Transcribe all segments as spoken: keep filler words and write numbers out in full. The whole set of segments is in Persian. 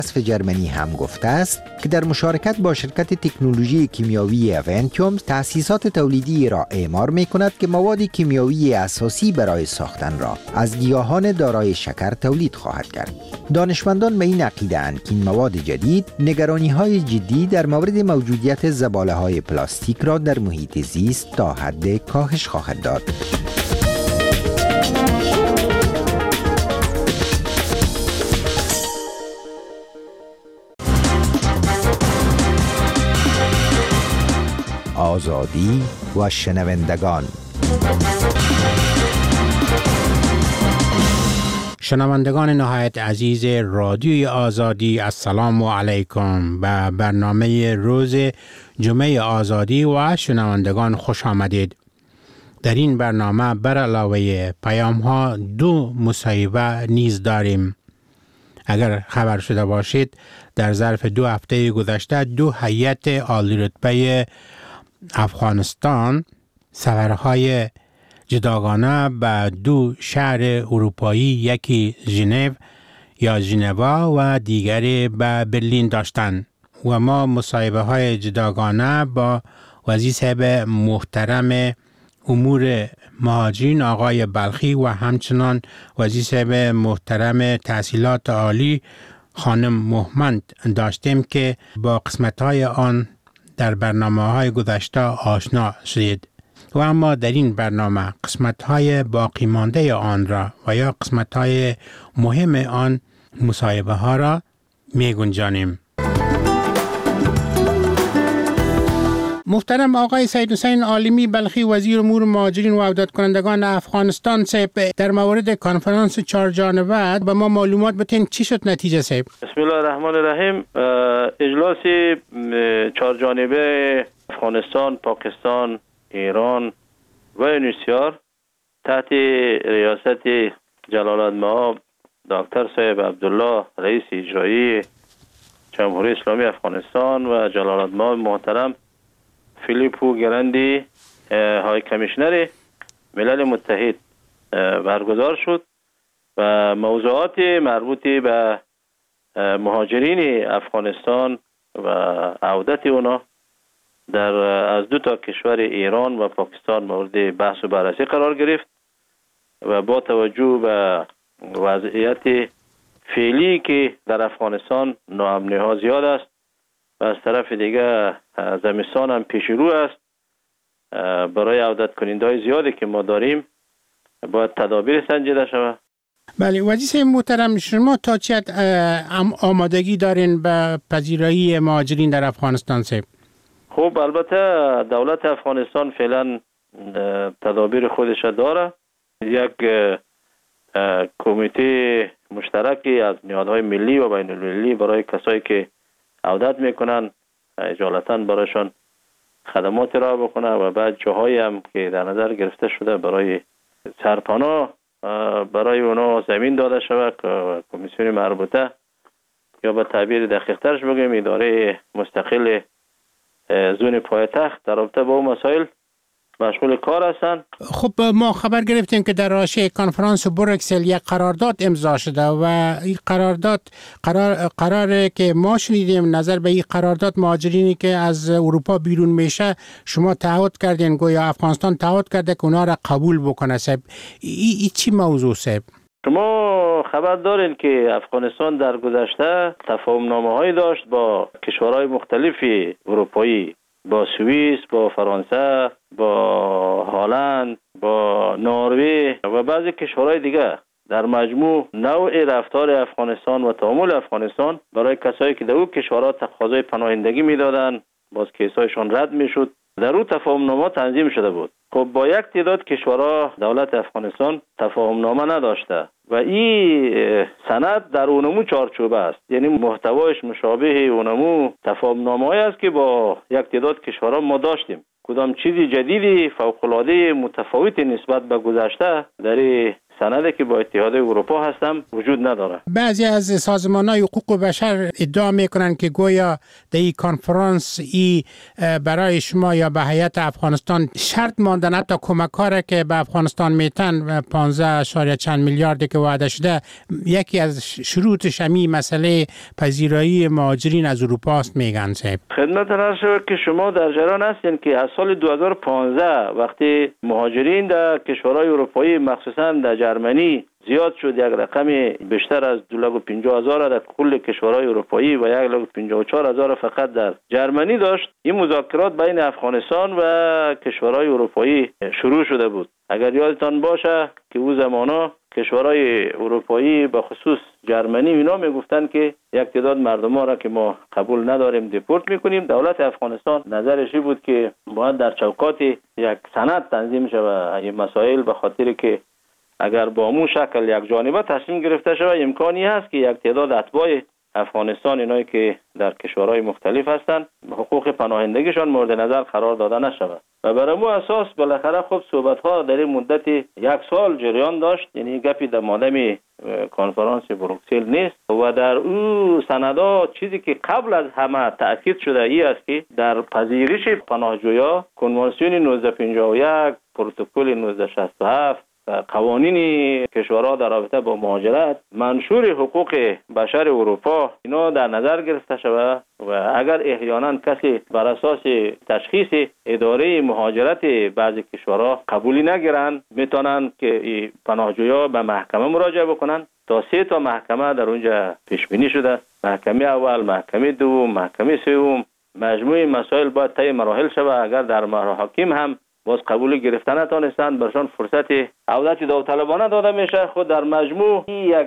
جرمنی هم گفته است که در مشارکت با شرکت تکنولوژی کیمیاوی اونتیوم تأسیسات تولیدی را اعمار می کند که مواد کیمیاوی اساسی برای ساختن را از گیاهان دارای شکر تولید خواهد کرد. دانشمندان به این عقیده اند که این مواد جدید نگرانی های جدی در مورد موجودیت زباله های پلاستیک را در محیط زیست تا حد کاهش خواهد داد. آزادی و شنوندگان. شنوندگان نهایت عزیز رادیوی آزادی، السلام علیکم. به برنامه روز جمعه آزادی و شنوندگان خوش آمدید. در این برنامه بر علاوه پیام ها دو مصاحبه نیز داریم. اگر خبر شده باشید در ظرف دو هفته گذشته دو هیئت عالی رتبه افغانستان سفرهای جداگانه به دو شهر اروپایی، یکی ژنو یا ژنوا و دیگری به برلین داشتند و ما مصاحبه های جداگانه با وزیر صاحب محترم امور مهاجرین آقای بلخی و همچنان وزیر صاحب محترم تحصیلات عالی خانم مهمند داشتیم که با قسمت های آن در برنامه های گذشته آشنا شدید و اما در این برنامه قسمت های باقی مانده آن را و یا قسمت های مهم آن مصاحبه ها را می گنجانیم. محترم آقای سید حسین عالمی بلخی وزیر امور مهاجرین و عودت کنندگان افغانستان صاحب، در مورد کنفرانس چهار جانبه به ما معلومات بتین چی شد نتیجه صاحب؟ بسم الله الرحمن الرحیم. اجلاس چهار جانبه افغانستان، پاکستان، ایران و انوسیار تحت ریاست جلالالمآب دکتر صاحب عبدالله رئیس اجرایی جمهوری اسلامی افغانستان و جلالالمآب محترم فیلیپو گراندی های کمیشنر ملل متحد برگزار شد و موضوعات مربوط به مهاجرین افغانستان و عودت اونا در از دو تا کشور ایران و پاکستان مورد بحث و بررسی قرار گرفت و با توجه به وضعیت فعلی که در افغانستان ناامنی ها زیاد است و از طرف دیگه زمستان هم پیش رو است، برای عودت کننده های زیادی که ما داریم باید تدابیر سنجیده شود. بله وزیر محترم، شما تا چه حد آمادگی دارین به پذیرایی مهاجرین در افغانستان صاحب؟ خب البته دولت افغانستان فعلا تدابیر خودش داره. یک کمیته مشترکی از نهادهای ملی و بین المللی برای کسایی که عودت میکنن اجالتا برایشان خدمات را بکنه و بعد جاهایی هم که در نظر گرفته شده برای سرپناه برای اونا زمین داده شود که کمیسیون مربوطه یا به تعبیر دقیق ترش بگیم اداره مستقل زون پایتخت در رابطه با اون مسائل مشغول کار هستند. خب ما خبر گرفتیم که در راشه کنفرانس بروکسل یک قرارداد امضا شده و این قرارداد قرار قراره که ما شنیدیم نظر به این قرارداد مهاجرینی که از اروپا بیرون میشه شما تعهد کردین، گویا افغانستان تعهد کرده که اونا را قبول بکنه. صاحب این ای چی موضوع صاحب؟ شما خبر دارین که افغانستان در گذشته تفاهم نامه هایی داشت با کشورهای مختلف اروپایی، با سوئیس، با فرانسه، با هلند، با نروژ و بعضی کشورهای دیگه. در مجموع نوع رفتار افغانستان و تعامل افغانستان برای کسایی که در اون کشورها تقاضای پناهندگی میدادن باز کیسایشان رد میشد در اون تفاهم نامه تنظیم شده بود. خب با یک تعداد کشورها دولت افغانستان تفاهم نامه نداشته و این سند در اونمو چارچوبه است، یعنی محتوایش مشابه اونمو تفاهم نامه‌ای است که با یک تعداد کشورها ما داشتیم. کدام چیزی جدیدی فوق‌العاده متفاوتی نسبت به گذشته در سندی که با اتحادیه اروپا هستم وجود نداره. بعضی از سازمان‌های حقوق بشر ادعا میکنن که گویا در این کنفرانس ای برای شما یا به هیئت افغانستان شرط ماندن حتی کمک‌ها که به افغانستان میتن پانزده اشاریه چند میلیاردی که وعده شده، یکی از شروطش همین مسئله پذیرایی مهاجرین از اروپا است میگن. صاحب خدمت عرض شود که شما در جریان هستین که از سال دو هزار و پانزده وقتی مهاجرین در کشورهای اروپایی مخصوصا در جرمنی زیاد شد، یک رقم بیشتر از دو لاک و پنجاه هزار در کل کشورهای اروپایی و یک لاک و پنجاه و چهار هزار فقط در جرمنی داشت، این مذاکرات بین افغانستان و کشورهای اروپایی شروع شده بود. اگر یادتان باشه که او زمانا کشورهای اروپایی به خصوص جرمنی اینا میگفتن که یک تعداد مردم ها را که ما قبول نداریم دیپورت میکنیم. دولت افغانستان نظرشی بود که باید در چوکات یک سند تنظیم شود این مسائل، به خاطر که اگر با امون شکل یک جانبه تصمیم گرفته شود امکانی هست که یک تعداد اتباع افغانستان اینایی که در کشورهای مختلف هستند حقوق پناهندگیشان مورد نظر قرار داده نشود و بر مو اساس بالاخره خب صحبت ها در این مدت یک سال جریان داشت. یعنی گپی در مادم کنفرانس بروکسل نیست و در او سندا چیزی که قبل از همه تأکید شده ای است که در پذیرش پناهجویا کنوانسیون نوزده پنجاه و یک، پروتکل نوزده شصت و هفت، قوانین کشورها در رابطه با مهاجرت، منشور حقوق بشر اروپا اینا در نظر گرفته شود و اگر احیانا کسی بر اساس تشخیص اداره مهاجرت بعضی کشورها قبولی نگیرند میتونن که پناهجویا به محکمه مراجعه بکنن. تا سه تا محکمه در اونجا پیش بینی شده، محکمه اول، محکمه دوم، محکمه سوم. مجموع مسائل باید طی مراحل شود. اگر در محاکم هم باز قبول گرفتن نتونستند برشان فرصت عودت داوطلبانه داده میشه. خود در مجموع یک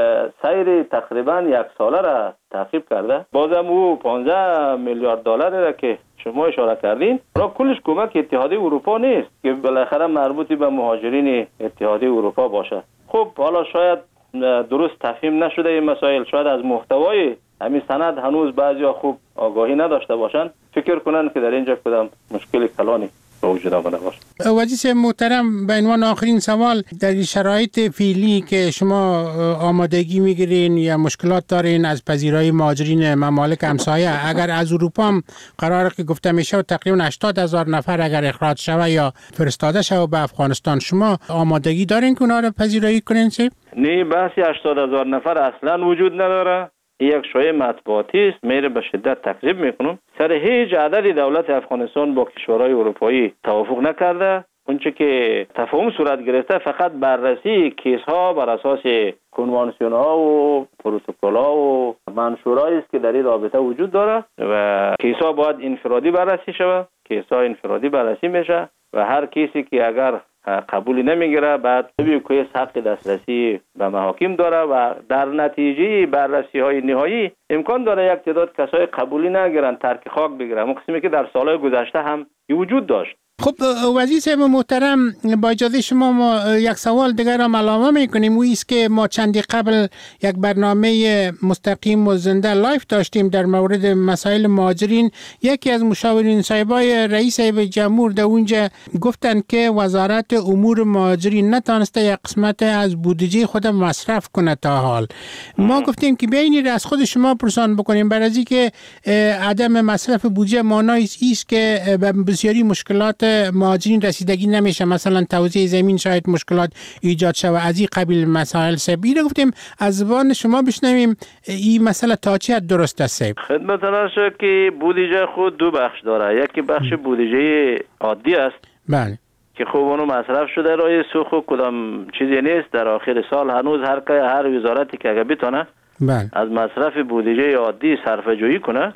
سیر تقریبا یک ساله را تعقیب کرده. بازم او پانزده میلیارد دلار را که شما اشاره کردین را کلش کمک اتحادیه اروپا نیست که بالاخره مربوطی به مهاجرین اتحادیه اروپا باشه. خب حالا شاید درست تفهیم نشده این مسائل، شاید از محتوای همین سند هنوز بعضیا خوب آگاهی نداشته باشند، فکر کنن که در اینجا کدام مشکل کلانی وجود آمده باشه. وزیر محترم، به عنوان آخرین سوال، در شرایط فعلی که شما آمادگی میگیرین یا مشکلات دارین از پذیرایی مهاجرین ممالک همسایه، اگر از اروپا هم قراره که گفته میشه تقریبا هشتاد هزار نفر اگر اخراج شوه یا فرستاده شوه به افغانستان، شما آمادگی دارین که اونا رو پذیرایی کنین؟ نه، بحثی هشتاد هزار نفر اصلا وجود نداره. یک شایعه مطبوعاتی است، میره به شدت تکذیب میکنم. سر هیچ عددی دولت افغانستان با کشورهای اروپایی توافق نکرده. اونچه که تفاهم صورت گرفته فقط بررسی کیس ها بر اساس کنوانسیون ها و پروتکل ها و منشورایی است که در این رابطه وجود داره و کیس ها باید انفرادی بررسی شود. کیس ها انفرادی بررسی میشه و هر کیسی که اگر قبولی نمیگیره بعد طبیعی که حق دسترسی به محاکم داره و در نتیجه بررسی های نهایی امکان داره یک تعداد کسای قبولی نگیرن ترک خاک بگیرن، قسمی که در سالهای گذشته هم وجود داشت. خب وزیر صاحب محترم، با اجازه شما ما یک سوال دیگر را علامه میکنیم. او است که ما چندی قبل یک برنامه مستقیم و زنده لایف داشتیم در مورد مسائل مهاجرین. یکی از مشاورین صاحبای رئیس هیئت جمهور در اونجا گفتن که وزارت امور مهاجرین نتونسته یک قسمت از بودجه خود مصرف کنه تا حال. ما گفتیم که بیاین از خود شما پرسان بکنیم، برای از اینکه عدم مصرف بودجه معنای است که به بسیاری مشکلات مهاجرین رسیدگی نمیشه، مثلا توزیع زمین شاید مشکلات ایجاد شود از این قبیل مسائل. سبیره گفتیم از زبان شما بشنویم این مسئله تا چه حد درست است. خدمت راشه که بودجه خود دو بخش داره. یکی بخش بودجه عادی است، بله، که خوب اونو مصرف شده رای سوخ و کدام چیزی نیست. در آخر سال هنوز هر که هر وزارتی که اگه بتونه بله از مصرف بودجه عادی صرفه جویی کنه،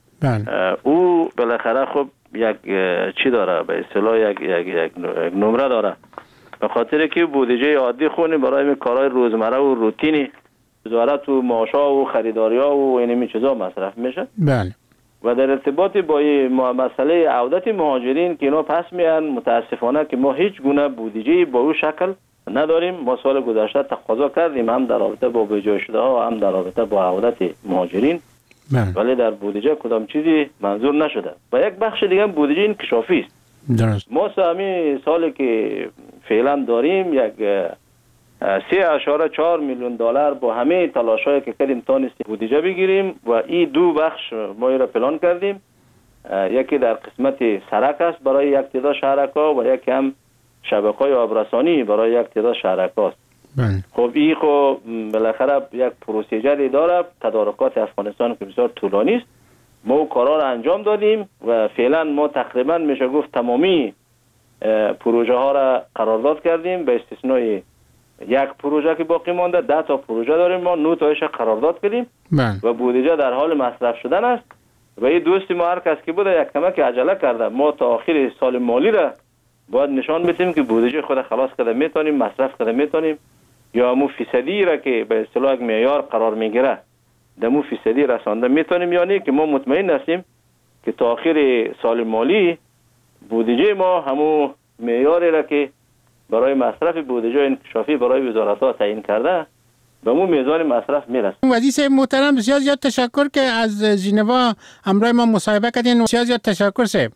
بله، او بالاخره خب یک چی داره، به اصطلاح یک یک یک نمره داره، به خاطر که بودجه عادی خونی برای کارهای روزمره و روتینی وزارت و معاشا و خریداریا و اینمی چیزا مصرف میشه. بله. و در ارتباط با مسئله عودت مهاجرین که اینا پس میان، متاسفانه که ما هیچ گونه بودجه با او شکل نداریم. ما سال گذشته تقاضا کردیم هم در رابطه با بجای شده ها و هم در رابطه با عودت مهاجرین، ولی در بودجه کدام چیزی منظور نشده. و یک بخش دیگه هم بودجه انکشافی است. درست. ما همین سالی که فعلا داریم یک سه اشاره چهار میلیون دلار با همه تلاشایی که کردیم تونستیم بودجه بگیریم و این دو بخش ما را پلان کردیم. یکی در قسمت سرک است برای یک تعداد شهرک‌ها و یکی هم شبکه‌های آبرسانی برای یک تعداد شهرک‌هاست. خب این خب بالاخره یک پروسیجری داره، تدارکات افغانستان که بسیار طولانی است. ما کارا را انجام دادیم و فعلا ما تقریبا میشه گفت تمامی پروژه ها را قرارداد کردیم به استثنای یک پروژه که باقی مانده. ده تا پروژه داریم، ما نه تایش قرارداد کردیم و بودجه در حال مصرف شدن است. و این دوستی ما هر کس که بوده یک کمک عجله کرده، ما تا آخر سال مالی را باید نشان بدیم که بودجه خود خلاص کرده میتونیم مصرف کرده میتونیم، یا مو فیصدی را که به اصطلاح یک معیار قرار میگیره دمو فیصدی رسانده میتونیم، یعنی که ما مطمئن هستیم که تا آخر سال مالی بودجه ما همو معیاری را که برای مصرف بودجه انکشافی برای وزارت ها تعیین کرده به مو میزان مصرف میرسه. وزیر محترم بسیار زیاد تشکر که از ژنوا همراه ما مصاحبه کردین. بسیار زیاد تشکر سه.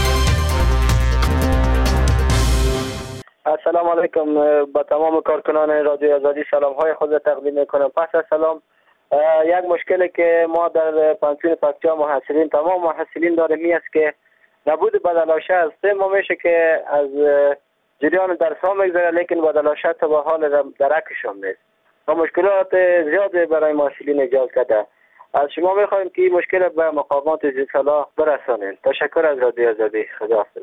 السلام علیکم. با تمام کارکنان رادیو آزادی سلام های خود تقدیم میکنم. پس از سلام، یک مشکلی که ما در پانسیون پکجا محصلین تمام محصلین داریم می است که نبود بدلاشه است. سه ماه میشه که از جریان درس ها میگذره لیکن بدلاشه تا به حال درکشان نیست و مشکلات زیاد برای محصلین ایجاد کرده. از شما میخوایم که این مشکل به مقامات ذی‌صلاح برسانید. تشکر از رادیو آزادی. خداحافظ.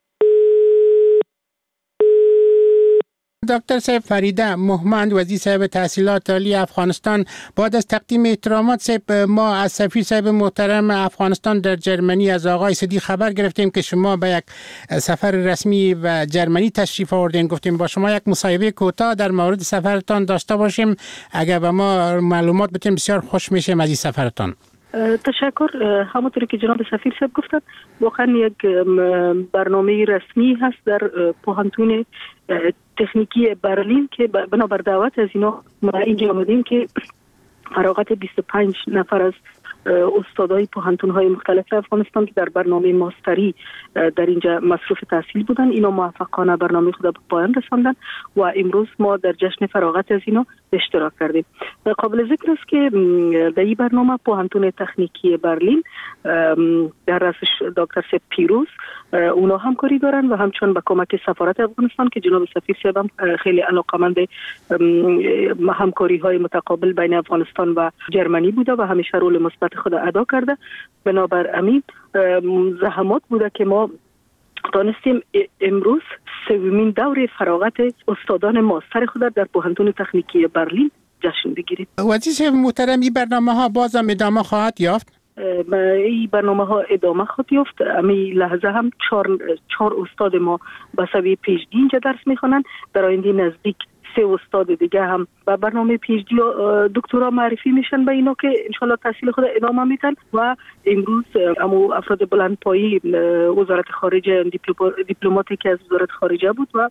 دکتر صاحب فریده محمد وزیر صاحب تحصیلات عالی افغانستان، بعد از تقدیم احترامات صاحب ما از سفیر صاحب محترم افغانستان در جرمنی از آقای صدیق خبر گرفتیم که شما به یک سفر رسمی و جرمنی تشریف آوردین. گفتیم با شما یک مصاحبه کوتاه در مورد سفرتان داشته باشیم. اگر به ما معلومات بدین بسیار خوش میشیم از این سفرتان. تشکر. همونطوری که جناب سفیر صاحب گفتند واقعا یک برنامه رسمی هست در پوهنتون تکنیکی برلین که بنابر دعوت از اینا ما اینجا آمدیم که فراغت بیست و پنج نفر از استادای پوهنتون‌های مختلف افغانستان که در برنامه ماستری در اینجا مصروف تحصیل بودن، اینا موفقانه برنامه خود به پایان رساندن و امروز ما در جشن فراغت از اینا اشتراک کردیم. قابل ذکر است که در این برنامه پوهنتون تکنیکی برلین در رأسش دکتر سپ پیروز اونا همکاری دارن و همچنین با کمک سفارت افغانستان که جناب سفیر صاحب هم خیلی علاقه‌مند همکاری‌های متقابل بین افغانستان و جرمنی بوده و همیشه رول مثبت خود ادا کرده. بنابر امین زحمات بوده که ما دانستیم امروز سومین دوره فراغت استادان ماستر خود در پوهنتون تکنیکی برلین جشن بگیریم. وزیر محترم این برنامه ها بازم ادامه خواهد یافت؟ این برنامه ها ادامه خواهد یافت. امی لحظه هم چهار چهار استاد ما به سویه پی اچ دی اینجا درس میخوانند. در آینده نزدیک سه استاد دیگه هم با برنامه پی اچ دی دکترا معرفی میشن به اینا که انشالله تحصیل خود ادامه میتن. و امروز امو افراد بلندپایی وزارت خارجه دیپلماتی که از وزارت خارجه بود و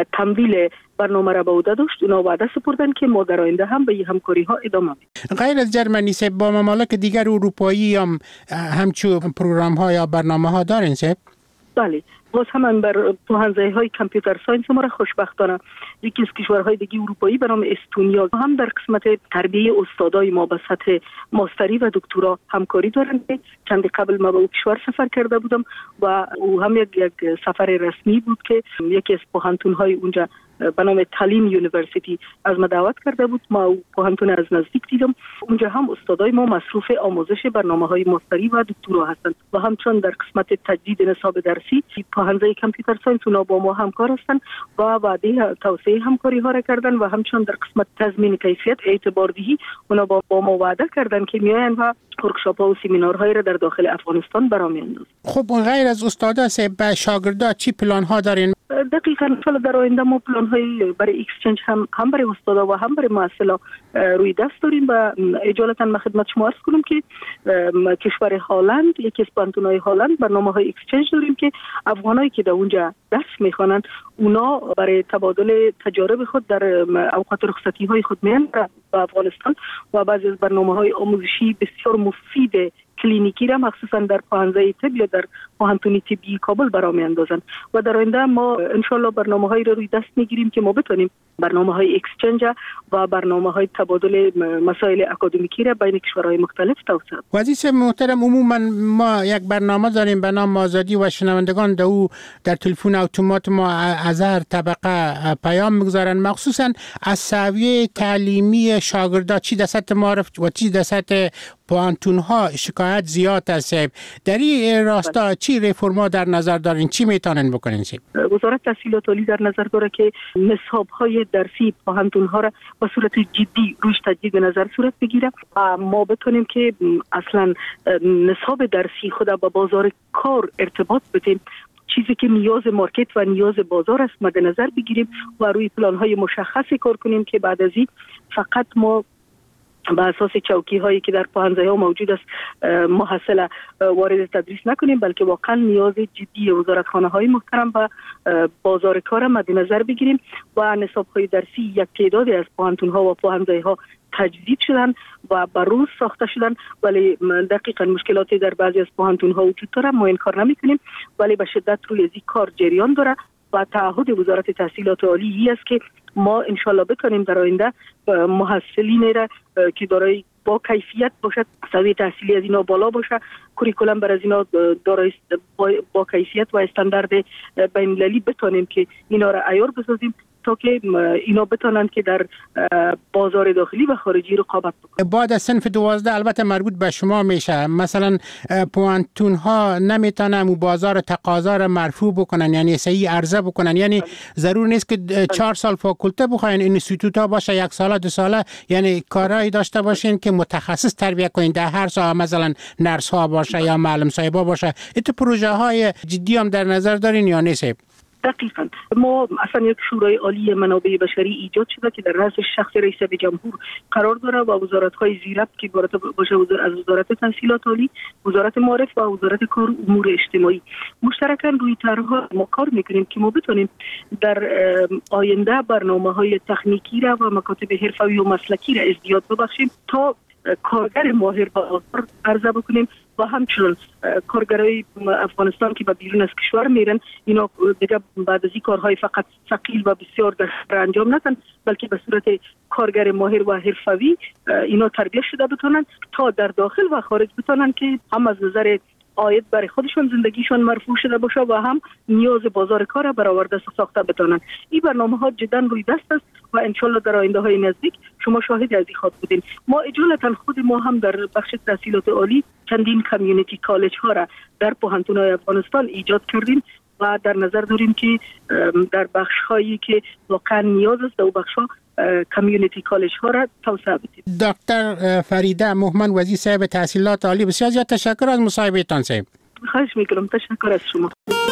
تمویل برنامه را به عهده داشت، اونا وعده سپردن که ما در آینده هم به این همکاری ها ادامه میدیم. غیر از جرمنی صاحب با ممالک دیگر اروپایی هم همچون پروگرام ها یا برنامه ها دارین صاحب؟ بله، باز هم بر پوهنځی های کامپیوتر ساینس ما را خوشبختانه یکی از کشورهای دیگه اروپایی به نام استونیا هم در قسمت تربیه استادای ما به سطح ماستری و دکترا همکاری دارند. چند قبل ما به او کشور سفر کرده بودم و او هم یک, یک سفر رسمی بود که یکی از پوهنتون های اونجا به نام تعلیم یونیورسیتی از ما دعوت کرده بود. ما پوهنتون از نزدیک دیدم. اونجا هم استادای ما مصروف آموزش برنامه‌های ماستری و دکترا هستند و همچنین در قسمت تجدید نصاب درسی پوهنځی کامپیوتر ساینس اونا با ما همکار هستند و وعده توسعه همکاری ها را کردن و همچنین در قسمت تضمین کیفیت اعتبار دهی اونا با ما وعده کردن که میآیند و ورکشاپ ها و سمینارهایی را در داخل افغانستان برام میاندازند. خب غیر از استادا به شاگردا چی پلان ها دارین؟ دقیقاً در آینده ما پلان های برای اکسچنج هم هم برای استادا و هم برای معلمان روی دست داریم و اجالتا ما خدمت شما عرض کنم که کشور هلند یکی از پانتونای هلند برنامه های اکسچنج داریم که افغانایی که در اونجا درس میخوانند اونا برای تبادل تجارب خود در اوقات رخصتی های خود میان به افغانستان و بعضی از برنامه های آموزشی بسیار مفید کلینیکی را مخصوصا در پوهنځی طب یا در پوهنتون طبی کابل برا میاندازند و در آینده ما ان شاء الله برنامه‌هایی را روی دست میگیریم که ما بتونیم برنامه‌های اکسچنج و برنامه‌های تبادل مسائل اکادمیکی را بین کشورهای مختلف توسعه. وزیر محترم، عموما ما یک برنامه داریم به نام آزادی و شنوندگان در او در تلفن اتومات ما از هر طبقه پیام میگذارن، مخصوصا از سویه تعلیمی شاگردا چی دست معارف و چی دست پوهنتون ها شکایت زیاد است. در این راستا چی رفرما در نظر دارین؟ چی میتونن بکنین؟ وزارت تحصیلات عالی در نظر داره که نصاب های درسی پوهنتون ها را به صورت جدی روش تجدید به نظر صورت بگیره و ما بتونیم که اصلا نصاب درسی خود با بازار کار ارتباط بدیم، چیزی که نیاز مارکت و نیاز بازار است مد نظر بگیریم و روی پلان های مشخصی کار کنیم که بعد از این فقط ما به اساس چوکی هایی که در پوهنځی ها موجود است محصل وارد تدریس نکنیم، بلکه واقعا نیاز جدی وزارتخانه های محترم و بازار کار مد نظر بگیریم و نصاب های درسی یک تعدادی از پوهنتون ها و پوهنځی ها تجدید شدن و بر روز ساخته شدن، ولی دقیقاً مشکلاتی در بعضی از پوهنتون ها وجود داره. ما این کار نمی کنیم، ولی به شدت روی از این کار جریان داره و تعهد وزارت تحصیلات عالی ای است که ما انشالله بتونیم در آینده محصلین را که دارای با کیفیت باشد، سویه تحصیلی از اینا بالا باشه، کوریکولم بر از اینا دارای با, با کیفیت و استاندارد بین‌المللی بتونیم که اینا را عیار بسازیم تا که اینا بتونن که در بازار داخلی و خارجی رقابت بکنن. بعد از صنف دوازده البته مربوط به شما میشه، مثلا پوهنتون ها نمیتونن بازار تقاضا را مرفوع بکنن، یعنی صحیح عرضه بکنن، یعنی ضرور نیست که چهار سال فاکولته بخواین اینستیتوت ها باشه یک ساله دو ساله، یعنی کارهایی داشته باشین که متخصص تربیت کنین در هر سال، مثلا نرس ها باشه یا معلم صاحبا باشه. این پروژه های جدی هم در نظر دارین یا نیست؟ دقیقاً ما اصلا یک شورای عالی منابع بشری ایجاد شده که در رأس شخص رئیس جمهور قرار داره و وزارت‌های زیربط که عبارت باشه از وزارت تحصیلات عالی، وزارت معارف و وزارت کار امور اجتماعی مشترکاً روی طرح‌ها ما کار می‌کنیم که ما بتونیم در آینده برنامه‌های تکنیکی را و مکاتب حرفه‌ای و مسلکی را ازدیاد ببخشیم تا کارگر ماهر به بازار عرضه بکنیم و همچنین کارگرای افغانستان که به بیرون از کشور میرن اینا دیگه بعد از این کارهای فقط ثقیل و بسیار در انجام ندن، بلکه به صورت کارگر ماهر و حرفه‌ای اینا تربیت شده بتونن تا در داخل و خارج بتونن که هم از نظر آید برای خودشون زندگیشون مرفوع شده باشه و هم نیاز بازار کار برآورده ساخته بتونن. این برنامه ها جدا روی دست است و انشالله در آینده های نزدیک شما شاهد از این خواهد بودین. ما اجالتا خود ما هم در بخش تحصیلات عالی چندین کامیونیتی کالج ها را در پوهنتون های افغانستان ایجاد کردیم و در نظر داریم که در بخش هایی که واقعا نیاز است در بخش ها کامیونیتی کالج ها را توسعه بدیم. دکتر فریده مهمن وزیر صاحب تحصیلات عالی، بسیار زیاد تشکر از مصاحبهتان صاحب. خواهش میکنم، تشکر از شما.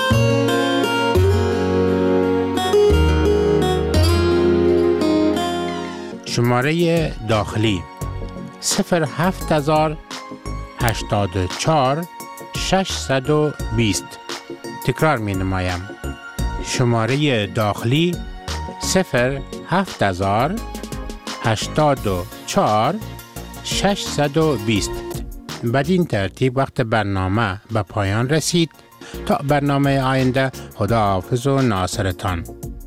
شماره داخلی صفر هفت هزار هشتاد و چهار ششصد و بیست. تکرار می نمایم. شماره داخلی صفر هفت هزار هشتاد و چهار ششصد و بیست. بدین ترتیب وقت برنامه به پایان رسید. تا برنامه آینده، خدا حافظ و ناصرتان.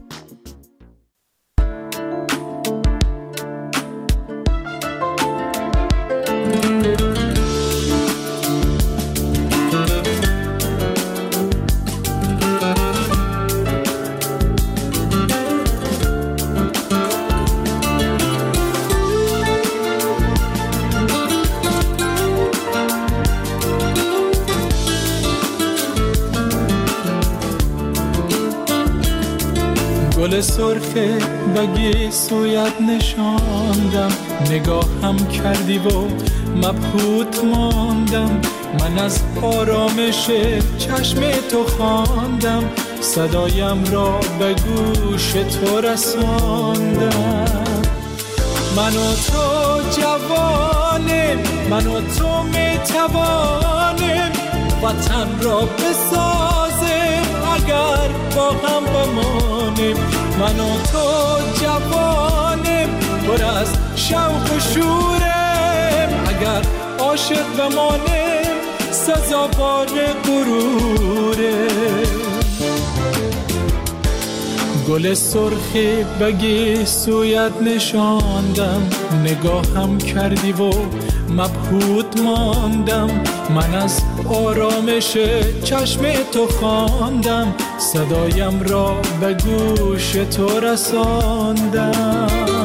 گل سرخه بگی سویت نشاندم، نگاه هم کردی و مبهوت ماندم. من از آرامش چشم تو خواندم، صدایم را به گوش تو رساندم. من و تو جوانیم، من و تو میتوانیم وطن را بسازیم اگر با هم بمانیم. من و تو جوانیم پر از شوق و شوریم، اگر عاشق بمانیم سزاوار غروره. گل سرخی بگی سویت نشاندم، نگاهم کردی و مبهوت ماندم. من از آرامش چشم تو خواندم، صدایم را به گوش تو رساندم.